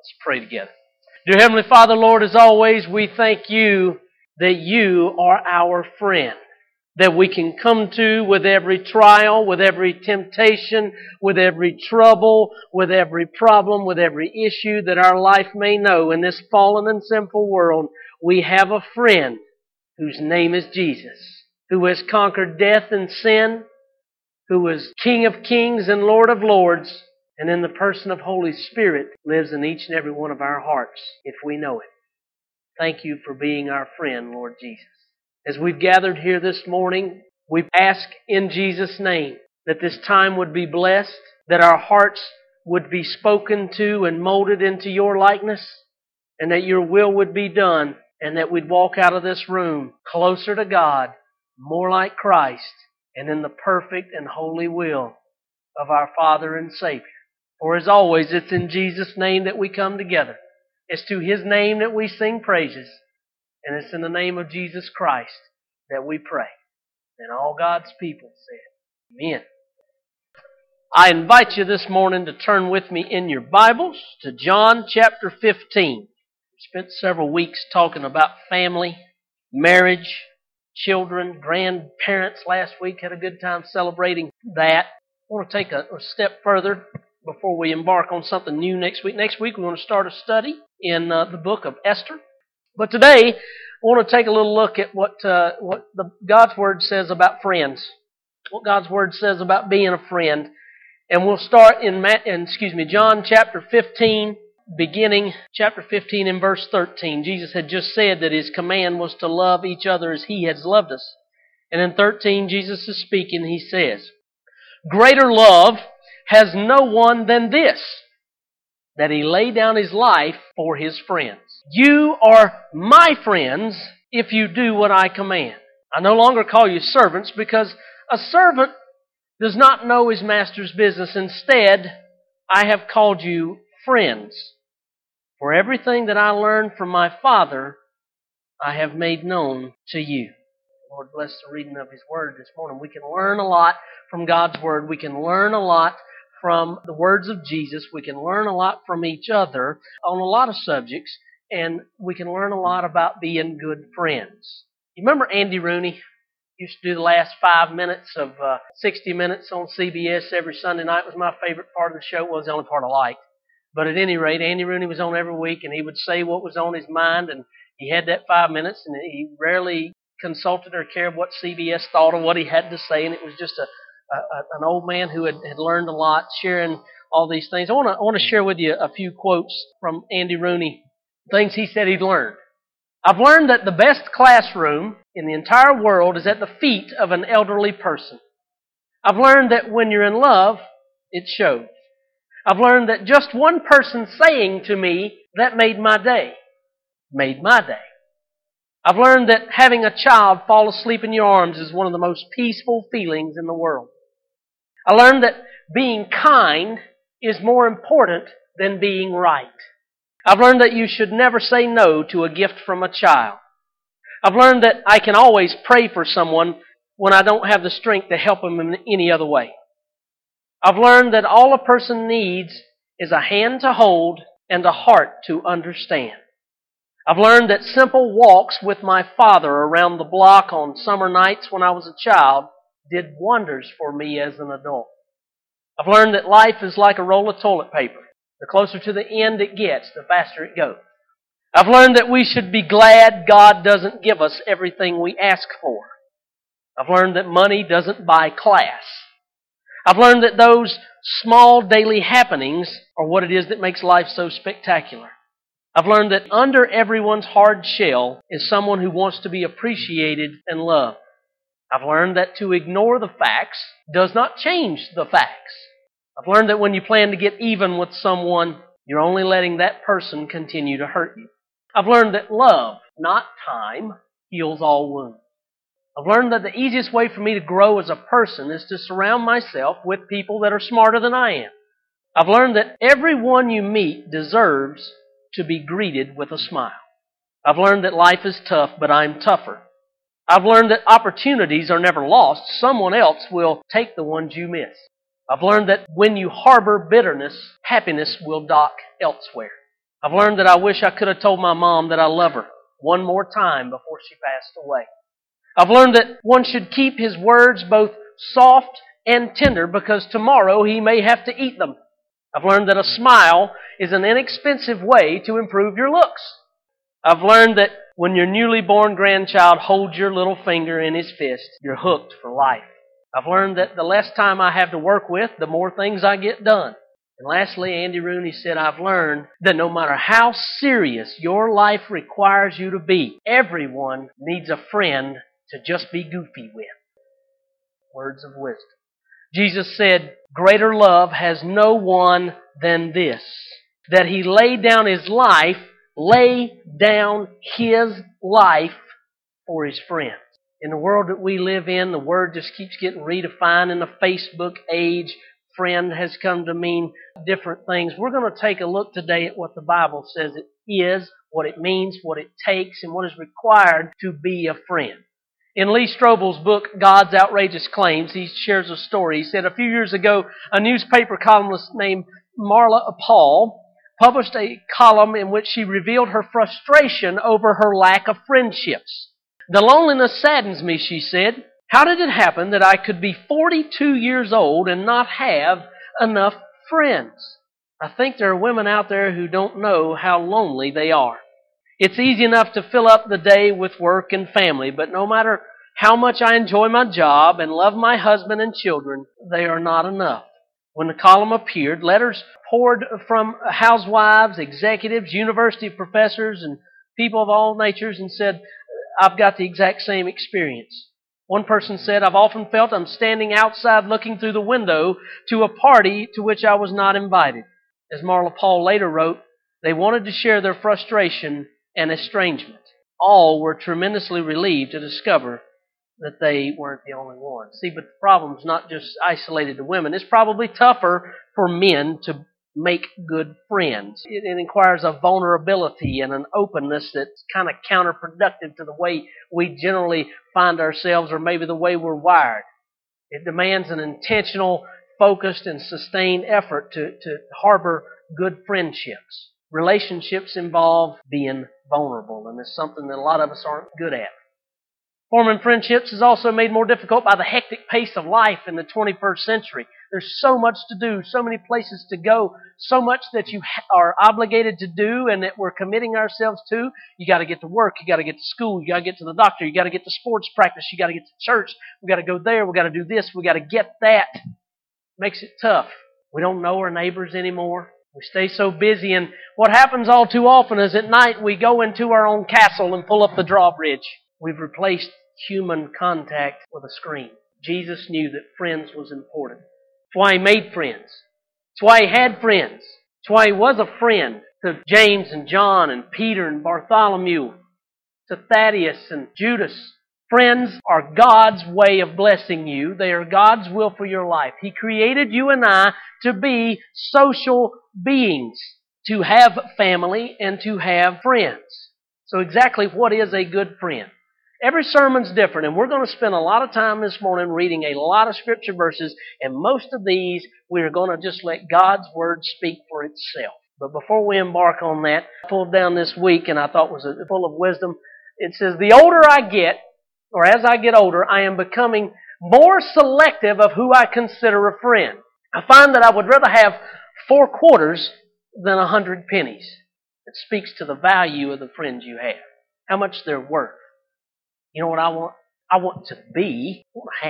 Let's pray together. Dear Heavenly Father, Lord, as always, we thank you that you are our friend, that we can come to with every trial, with every temptation, with every trouble, with every problem, with every issue that our life may know in this fallen and sinful world. We have a friend whose name is Jesus, who has conquered death and sin, who is King of kings and Lord of lords, and in the person of Holy Spirit lives in each and every one of our hearts if we know Him. Thank you for being our friend, Lord Jesus. As we've gathered here this morning, we ask in Jesus' name that this time would be blessed, that our hearts would be spoken to and molded into your likeness, and that your will would be done, and that we'd walk out of this room closer to God, more like Christ, and in the perfect and holy will of our Father and Savior. For as always, it's in Jesus' name that we come together. It's to His name that we sing praises. And it's in the name of Jesus Christ that we pray. And all God's people said, Amen. I invite you this morning to turn with me in your Bibles to John chapter 15. We spent several weeks talking about family, marriage, children, grandparents last week. Had a good time celebrating that. I want to take a step further before we embark on something new next week. Next week we're going to start a study in the book of Esther. But today I want to take a little look at what God's Word says about friends. What God's Word says about being a friend. And we'll start in John chapter 15, beginning chapter 15 in verse 13. Jesus had just said that His command was to love each other as He has loved us. And in 13, Jesus is speaking. He says, "Greater love has no one than this, that He lay down His life for His friends. You are my friends if you do what I command. I no longer call you servants, because a servant does not know his master's business. Instead, I have called you friends. For everything that I learned from my Father, I have made known to you." Lord, bless the reading of His Word this morning. We can learn a lot from God's Word. We can learn a lot from the words of Jesus. We can learn a lot from each other on a lot of subjects, and we can learn a lot about being good friends. You remember Andy Rooney? Used to do the last 5 minutes of 60 Minutes on CBS every Sunday night. It was my favorite part of the show. It was the only part I liked. But at any rate, Andy Rooney was on every week, and he would say what was on his mind, and he had that 5 minutes, and he rarely consulted or cared what CBS thought or what he had to say, and it was just an old man who had learned a lot, sharing all these things. I want to share with you a few quotes from Andy Rooney, things he said he'd learned. "I've learned that the best classroom in the entire world is at the feet of an elderly person. I've learned that when you're in love, it shows. I've learned that just one person saying to me, 'That made my day,' made my day. I've learned that having a child fall asleep in your arms is one of the most peaceful feelings in the world. I learned that being kind is more important than being right. I've learned that you should never say no to a gift from a child. I've learned that I can always pray for someone when I don't have the strength to help them in any other way. I've learned that all a person needs is a hand to hold and a heart to understand. I've learned that simple walks with my father around the block on summer nights when I was a child did wonders for me as an adult. I've learned that life is like a roll of toilet paper. The closer to the end it gets, the faster it goes. I've learned that we should be glad God doesn't give us everything we ask for. I've learned that money doesn't buy class. I've learned that those small daily happenings are what it is that makes life so spectacular. I've learned that under everyone's hard shell is someone who wants to be appreciated and loved. I've learned that to ignore the facts does not change the facts. I've learned that when you plan to get even with someone, you're only letting that person continue to hurt you. I've learned that love, not time, heals all wounds. I've learned that the easiest way for me to grow as a person is to surround myself with people that are smarter than I am. I've learned that everyone you meet deserves to be greeted with a smile. I've learned that life is tough, but I'm tougher. I've learned that opportunities are never lost. Someone else will take the ones you miss. I've learned that when you harbor bitterness, happiness will dock elsewhere. I've learned that I wish I could have told my mom that I love her one more time before she passed away. I've learned that one should keep his words both soft and tender because tomorrow he may have to eat them. I've learned that a smile is an inexpensive way to improve your looks. I've learned that when your newly born grandchild holds your little finger in his fist, you're hooked for life. I've learned that the less time I have to work with, the more things I get done. And lastly, Andy Rooney said, I've learned that no matter how serious your life requires you to be, everyone needs a friend to just be goofy with. Words of wisdom. Jesus said, greater love has no one than this, that He laid down His life for His friends. In the world that we live in, the word just keeps getting redefined. In the Facebook age, friend has come to mean different things. We're going to take a look today at what the Bible says it is, what it means, what it takes, and what is required to be a friend. In Lee Strobel's book, God's Outrageous Claims, he shares a story. He said a few years ago, a newspaper columnist named Marla Paul published a column in which she revealed her frustration over her lack of friendships. The loneliness saddens me, she said. How did it happen that I could be 42 years old and not have enough friends? I think there are women out there who don't know how lonely they are. It's easy enough to fill up the day with work and family, but no matter how much I enjoy my job and love my husband and children, they are not enough. When the column appeared, letters poured from housewives, executives, university professors, and people of all natures and said, I've got the exact same experience. One person said, I've often felt I'm standing outside looking through the window to a party to which I was not invited. As Marla Paul later wrote, they wanted to share their frustration and estrangement. All were tremendously relieved to discover that they weren't the only ones. See, but the problem's not just isolated to women. It's probably tougher for men to make good friends. It requires a vulnerability and an openness that's kind of counterproductive to the way we generally find ourselves or maybe the way we're wired. It demands an intentional, focused, and sustained effort to harbor good friendships. Relationships involve being vulnerable, and it's something that a lot of us aren't good at. Forming friendships is also made more difficult by the hectic pace of life in the 21st century. There's so much to do, so many places to go, so much that you are obligated to do and that we're committing ourselves to. You got to get to work, you got to get to school, you got to get to the doctor, you got to get to sports practice, you got to get to church, we got to go there, we got to do this, we got to get that. Makes it tough. We don't know our neighbors anymore. We stay so busy, and what happens all too often is at night we go into our own castle and pull up the drawbridge. We've replaced human contact with a screen. Jesus knew that friends was important. That's why He made friends. That's why He had friends. That's why He was a friend to James and John and Peter and Bartholomew, to Thaddeus and Judas. Friends are God's way of blessing you. They are God's will for your life. He created you and I to be social beings, to have family and to have friends. So exactly what is a good friend? Every sermon's different, and we're going to spend a lot of time this morning reading a lot of scripture verses, and most of these we're going to just let God's Word speak for itself. But before we embark on that, I pulled down this week, and I thought was full of wisdom. It says, the older I get, or as I get older, I am becoming more selective of who I consider a friend. I find that I would rather have 4 quarters than 100 pennies. It speaks to the value of the friends you have, how much they're worth. You know what I want? I want to be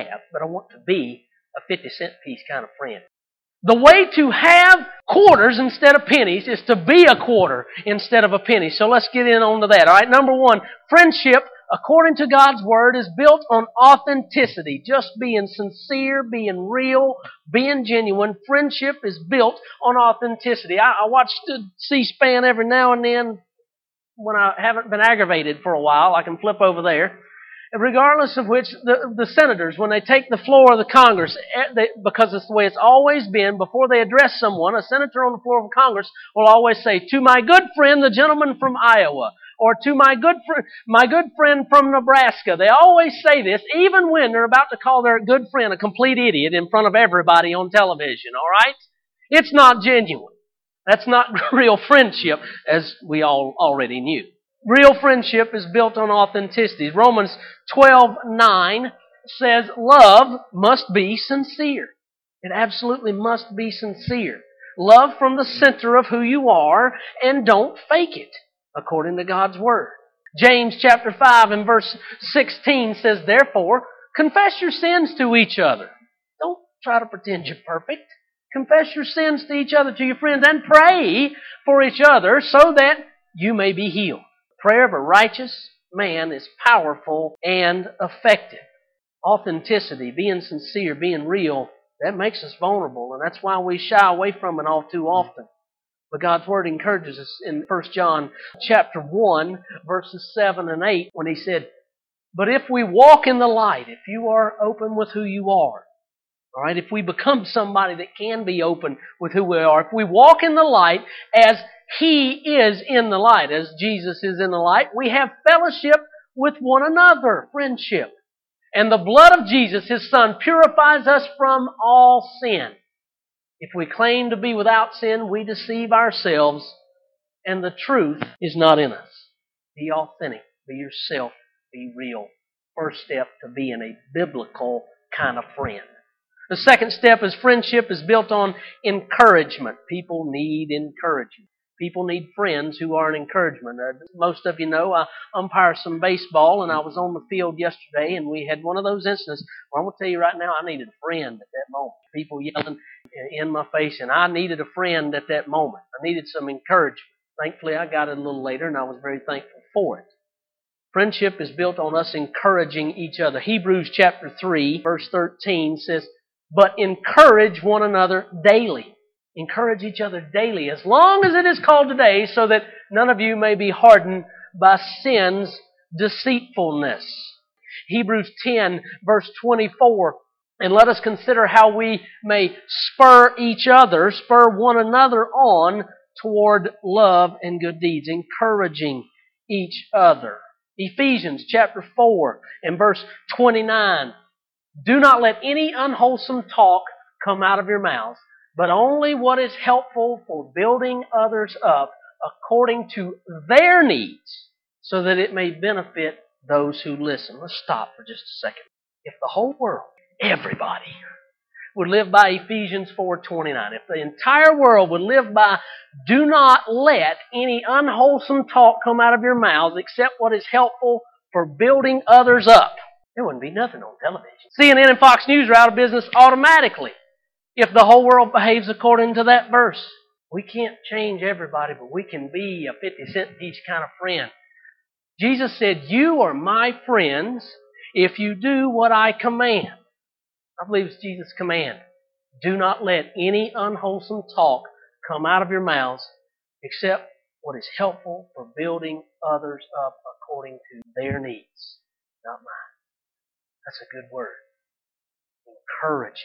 a 50-cent piece kind of friend. The way to have quarters instead of pennies is to be a quarter instead of a penny. So let's get in on to that. All right, number 1, friendship, according to God's Word, is built on authenticity. Just being sincere, being real, being genuine. Friendship is built on authenticity. I watch C-SPAN every now and then when I haven't been aggravated for a while. I can flip over there. Regardless of which, the senators, when they take the floor of the Congress, because it's the way it's always been, before they address someone, a senator on the floor of Congress will always say, to my good friend, the gentleman from Iowa, or to my good friend from Nebraska. They always say this, even when they're about to call their good friend a complete idiot in front of everybody on television, all right? It's not genuine. That's not real friendship, as we all already knew. Real friendship is built on authenticity. Romans 12:9 says love must be sincere. It absolutely must be sincere. Love from the center of who you are and don't fake it, according to God's Word. James chapter 5 and verse 16 says, therefore, confess your sins to each other. Don't try to pretend you're perfect. Confess your sins to each other, to your friends, and pray for each other so that you may be healed. Prayer of a righteous man is powerful and effective. Authenticity, being sincere, being real, that makes us vulnerable, and that's why we shy away from it all too often. But God's Word encourages us in 1 John chapter 1, verses 7 and 8, when He said, but if we walk in the light, if you are open with who you are, all right, if we become somebody that can be open with who we are, if we walk in the light as He is in the light, as Jesus is in the light, we have fellowship with one another, friendship. And the blood of Jesus, His Son, purifies us from all sin. If we claim to be without sin, we deceive ourselves, and the truth is not in us. Be authentic. Be yourself. Be real. First step to being a biblical kind of friend. The second step is friendship is built on encouragement. People need encouragement. People need friends who are an encouragement. Most of you know I umpire some baseball, and I was on the field yesterday, and we had one of those incidents where I'm going to tell you right now, I needed a friend at that moment. People yelling in my face, and I needed a friend at that moment. I needed some encouragement. Thankfully, I got it a little later, and I was very thankful for it. Friendship is built on us encouraging each other. Hebrews chapter 3, verse 13 says, but encourage one another daily. Encourage each other daily, as long as it is called today, so that none of you may be hardened by sin's deceitfulness. Hebrews 10, verse 24, and let us consider how we may spur one another on toward love and good deeds, encouraging each other. Ephesians chapter 4 and verse 29, do not let any unwholesome talk come out of your mouths, but only what is helpful for building others up according to their needs, so that it may benefit those who listen. Let's stop for just a second. If the whole world, everybody, would live by Ephesians 4:29, if the entire world would live by, do not let any unwholesome talk come out of your mouths except what is helpful for building others up, there wouldn't be nothing on television. CNN and Fox News are out of business automatically if the whole world behaves according to that verse. We can't change everybody, but we can be a 50-cent piece kind of friend. Jesus said, you are my friends if you do what I command. I believe it's Jesus' command. Do not let any unwholesome talk come out of your mouths except what is helpful for building others up according to their needs, not mine. That's a good word. Encouraging.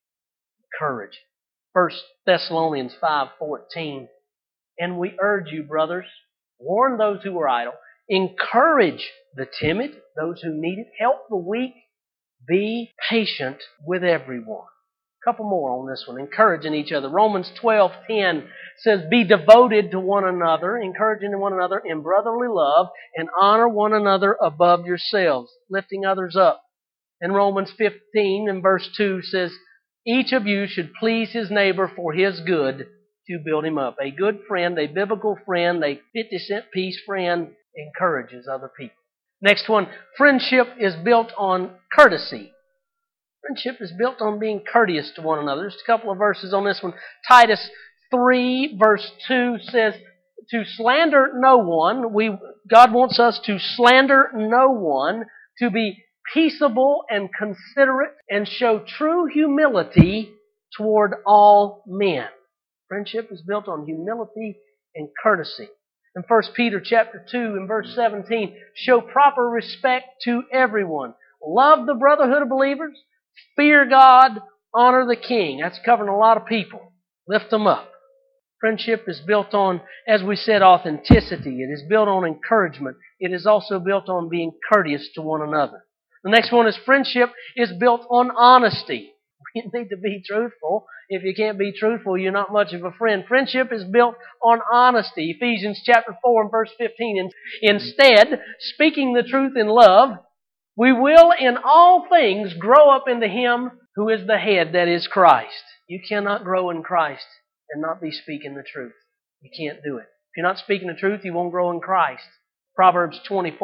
1 Thessalonians 5:14, and we urge you, brothers, warn those who are idle, encourage the timid, those who need it, help the weak, be patient with everyone. A couple more on this one, encouraging each other. Romans 12:10 says, be devoted to one another, encouraging one another in brotherly love, and honor one another above yourselves, lifting others up. And Romans 15 and verse 2 says, each of you should please his neighbor for his good to build him up. A good friend, a biblical friend, a 50-cent piece friend encourages other people. Next one, friendship is built on courtesy. Friendship is built on being courteous to one another. There's a couple of verses on this one. Titus 3 verse 2 says, to slander no one. God wants us to slander no one, to be peaceable and considerate, and show true humility toward all men. Friendship is built on humility and courtesy. In 1 Peter chapter 2 and verse 17, show proper respect to everyone. Love the brotherhood of believers. Fear God. Honor the king. That's covering a lot of people. Lift them up. Friendship is built on, as we said, authenticity. It is built on encouragement. It is also built on being courteous to one another. The next one is friendship is built on honesty. We need to be truthful If you can't be truthful, you're not much of a friend. Friendship is built on honesty. Ephesians chapter 4 and verse 15. Instead, speaking the truth in love, we will in all things grow up into Him who is the head, that is Christ. You cannot grow in Christ and not be speaking the truth. You can't do it. If you're not speaking the truth, you won't grow in Christ. Proverbs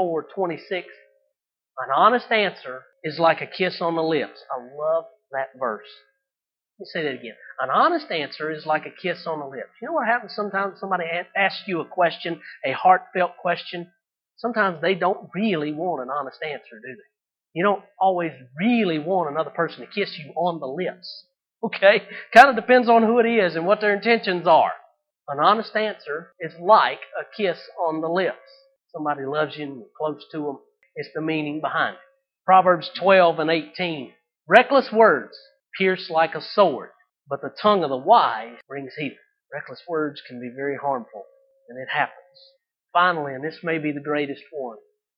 24:26. An honest answer is like a kiss on the lips. I love that verse. Let me say that again. An honest answer is like a kiss on the lips. You know what happens sometimes somebody asks you a question, a heartfelt question? Sometimes they don't really want an honest answer, do they? You don't always really want another person to kiss you on the lips. Okay? Kind of depends on who it is and what their intentions are. An honest answer is like a kiss on the lips. Somebody loves you and you're close to them. It's the meaning behind it. Proverbs 12 and 18. Reckless words pierce like a sword, but the tongue of the wise brings healing. Reckless words can be very harmful, and it happens. Finally, and this may be the greatest one,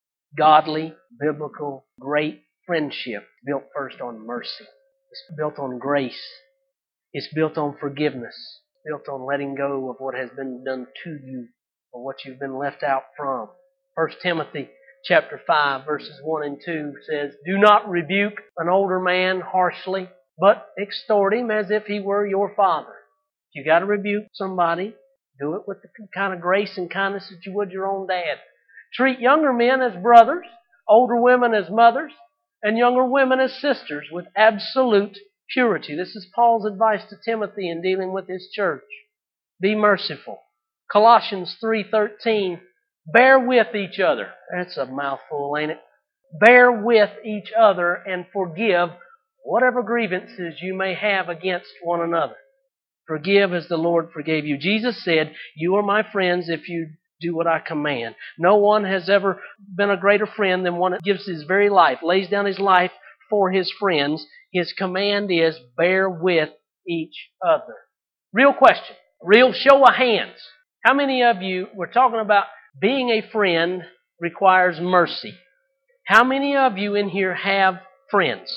godly, biblical, great friendship built first on mercy. It's built on grace. It's built on forgiveness. It's built on letting go of what has been done to you or what you've been left out from. 1 Timothy chapter 5 verses 1 and 2 says, Do not rebuke an older man harshly, but exhort him as if he were your father. If you got to rebuke somebody, do it with the kind of grace and kindness that you would your own dad. Treat younger men as brothers, older women as mothers, and younger women as sisters with absolute purity. This is Paul's advice to Timothy in dealing with his church. Be merciful. Colossians 3:13, bear with each other. That's a mouthful, ain't it? Bear with each other and forgive whatever grievances you may have against one another. Forgive as the Lord forgave you. Jesus said, You are my friends if you do what I command. No one has ever been a greater friend than one that gives his very life, lays down his life for his friends. His command is, bear with each other. Real question, real show of hands. How many of you, we're talking about being a friend requires mercy. How many of you in here have friends?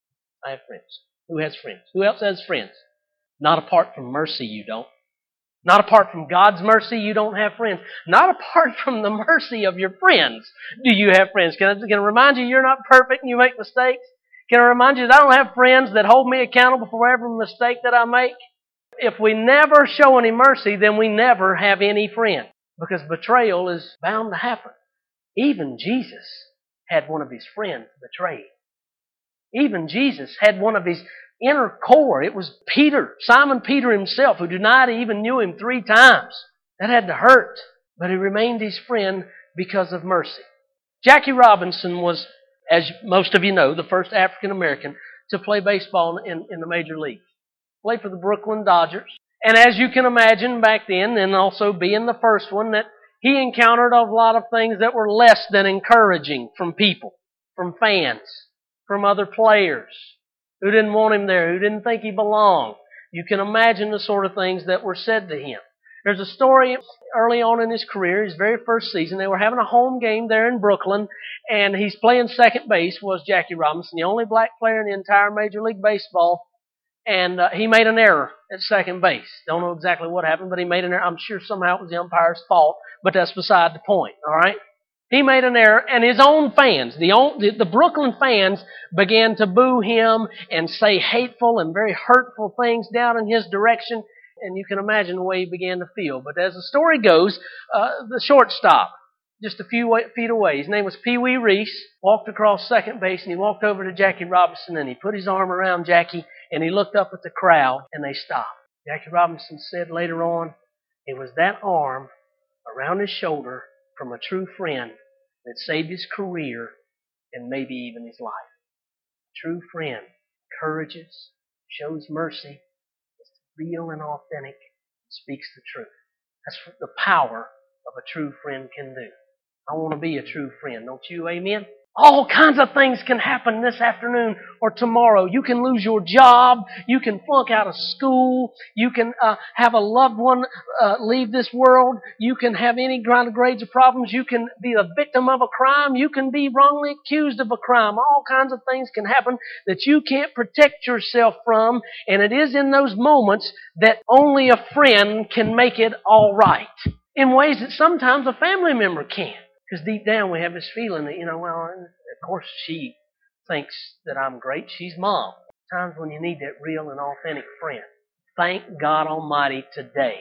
I have friends. Who has friends? Who else has friends? Not apart from mercy, you don't. Not apart from God's mercy, you don't have friends. Not apart from the mercy of your friends, do you have friends. Can I remind you, you're not perfect and you make mistakes? Can I remind you that I don't have friends that hold me accountable for every mistake that I make? If we never show any mercy, then we never have any friend. Because betrayal is bound to happen. Even Jesus had one of his friends betrayed. Even Jesus had one of his inner core. It was Peter, Simon Peter himself, who denied he even knew him 3 times. That had to hurt. But he remained his friend because of mercy. Jackie Robinson was, as most of you know, the first African American to play baseball in the major leagues. Played for the Brooklyn Dodgers. And as you can imagine back then, and also being the first one, that he encountered a lot of things that were less than encouraging from people, from fans, from other players who didn't want him there, who didn't think he belonged. You can imagine the sort of things that were said to him. There's a story early on in his career, his very first season. They were having a home game there in Brooklyn, and he's playing second base, was Jackie Robinson, the only black player in the entire Major League Baseball. And he made an error at second base. Don't know exactly what happened, but he made an error. I'm sure somehow it was the umpire's fault, but that's beside the point, all right? He made an error, and his own fans, the Brooklyn fans, began to boo him and say hateful and very hurtful things down in his direction, and you can imagine the way he began to feel. But as the story goes, the shortstop, just a few feet away, his name was Pee Wee Reese, walked across second base, and he walked over to Jackie Robinson, and he put his arm around Jackie, and he looked up at the crowd, and they stopped. Jackie Robinson said later on, it was that arm around his shoulder from a true friend that saved his career and maybe even his life. A true friend encourages, shows mercy, is real and authentic, and speaks the truth. That's what the power of a true friend can do. I want to be a true friend, don't you? Amen? All kinds of things can happen this afternoon or tomorrow. You can lose your job. You can flunk out of school. You can have a loved one leave this world. You can have any kind of grades of problems. You can be a victim of a crime. You can be wrongly accused of a crime. All kinds of things can happen that you can't protect yourself from. And it is in those moments that only a friend can make it all right in ways that sometimes a family member can't. Because deep down we have this feeling that, well, of course she thinks that I'm great. She's Mom. Times when you need that real and authentic friend. Thank God Almighty today.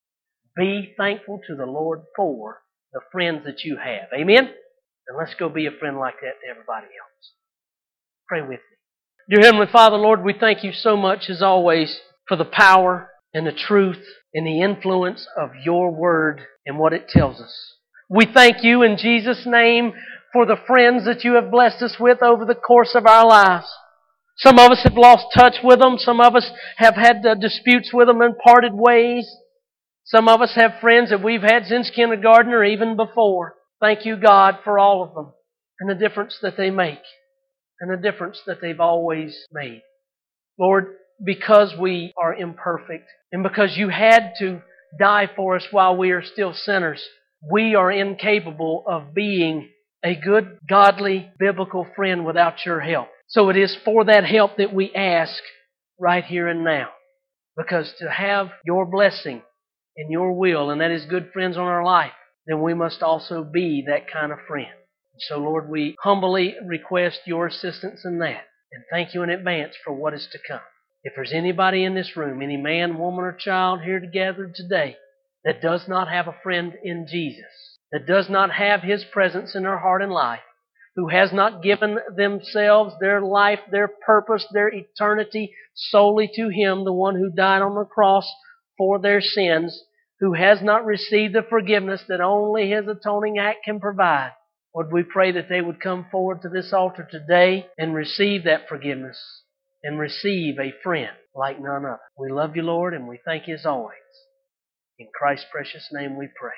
Be thankful to the Lord for the friends that you have. Amen? And let's go be a friend like that to everybody else. Pray with me. Dear Heavenly Father, Lord, we thank you so much as always for the power and the truth and the influence of your word and what it tells us. We thank you in Jesus' name for the friends that you have blessed us with over the course of our lives. Some of us have lost touch with them. Some of us have had disputes with them and parted ways. Some of us have friends that we've had since kindergarten or even before. Thank you, God, for all of them and the difference that they make and the difference that they've always made. Lord, because we are imperfect and because you had to die for us while we are still sinners, we are incapable of being a good, godly, biblical friend without your help. So it is for that help that we ask right here and now. Because to have your blessing and your will, and that is good friends on our life, then we must also be that kind of friend. So Lord, we humbly request your assistance in that. And thank you in advance for what is to come. If there's anybody in this room, any man, woman, or child here together today, that does not have a friend in Jesus, that does not have His presence in their heart and life, who has not given themselves, their life, their purpose, their eternity solely to Him, the one who died on the cross for their sins, who has not received the forgiveness that only His atoning act can provide, Lord, we pray that they would come forward to this altar today and receive that forgiveness and receive a friend like none other. We love you, Lord, and we thank you as always. In Christ's precious name we pray.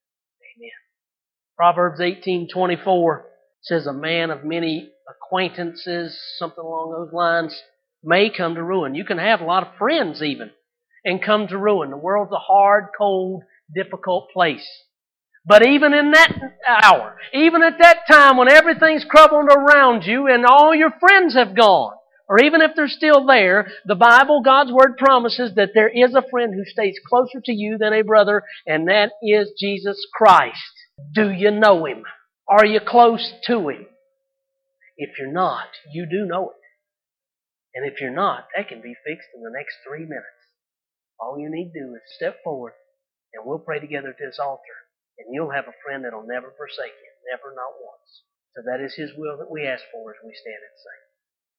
Amen. Proverbs 18:24 says, a man of many acquaintances, something along those lines, may come to ruin. You can have a lot of friends even and come to ruin. The world's a hard, cold, difficult place. But even in that hour, even at that time when everything's crumbled around you and all your friends have gone, or even if they're still there, the Bible, God's Word, promises that there is a friend who stays closer to you than a brother, and that is Jesus Christ. Do you know Him? Are you close to Him? If you're not, you do know it. And if you're not, that can be fixed in the next 3 minutes. All you need to do is step forward, and we'll pray together at this altar, and you'll have a friend that'll never forsake you, never, not once. So that is His will that we ask for as we stand and sing.